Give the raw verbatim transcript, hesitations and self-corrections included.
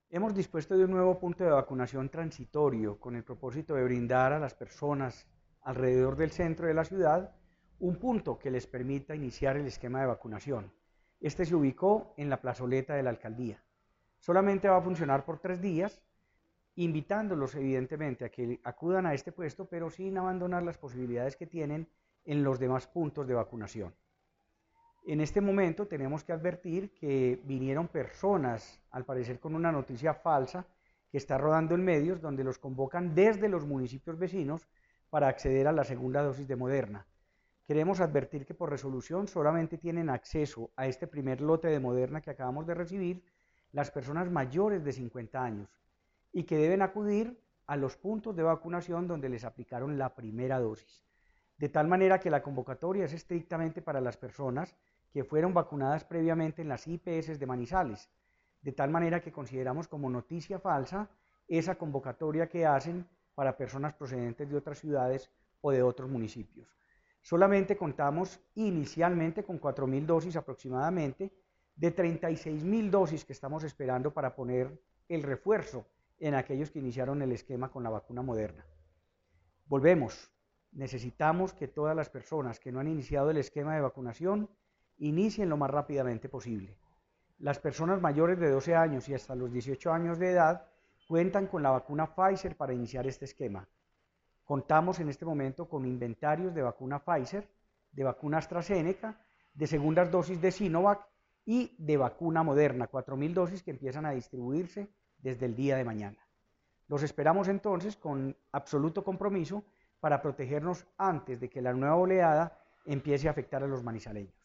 Hemos dispuesto de un nuevo punto de vacunación transitorio con el propósito de brindar a las personas alrededor del centro de la ciudad un punto que les permita iniciar el esquema de vacunación. Este se ubicó en la plazoleta de la alcaldía. Solamente va a funcionar por tres días, invitándolos evidentemente a que acudan a este puesto, pero sin abandonar las posibilidades que tienen en los demás puntos de vacunación. En este momento tenemos que advertir que vinieron personas, al parecer con una noticia falsa, que está rodando en medios, donde los convocan desde los municipios vecinos para acceder a la segunda dosis de Moderna. Queremos advertir que por resolución solamente tienen acceso a este primer lote de Moderna que acabamos de recibir las personas mayores de cincuenta años y que deben acudir a los puntos de vacunación donde les aplicaron la primera dosis. De tal manera que la convocatoria es estrictamente para las personas que fueron vacunadas previamente en las I P S de Manizales, de tal manera que consideramos como noticia falsa esa convocatoria que hacen para personas procedentes de otras ciudades o de otros municipios. Solamente contamos inicialmente con cuatro mil dosis aproximadamente, de treinta y seis mil dosis que estamos esperando para poner el refuerzo en aquellos que iniciaron el esquema con la vacuna Moderna. Volvemos, necesitamos que todas las personas que no han iniciado el esquema de vacunación inicien lo más rápidamente posible. Las personas mayores de doce años y hasta los dieciocho años de edad cuentan con la vacuna Pfizer para iniciar este esquema. Contamos en este momento con inventarios de vacuna Pfizer, de vacuna AstraZeneca, de segundas dosis de Sinovac y de vacuna Moderna, cuatro mil dosis que empiezan a distribuirse desde el día de mañana. Los esperamos entonces con absoluto compromiso para protegernos antes de que la nueva oleada empiece a afectar a los manizaleños.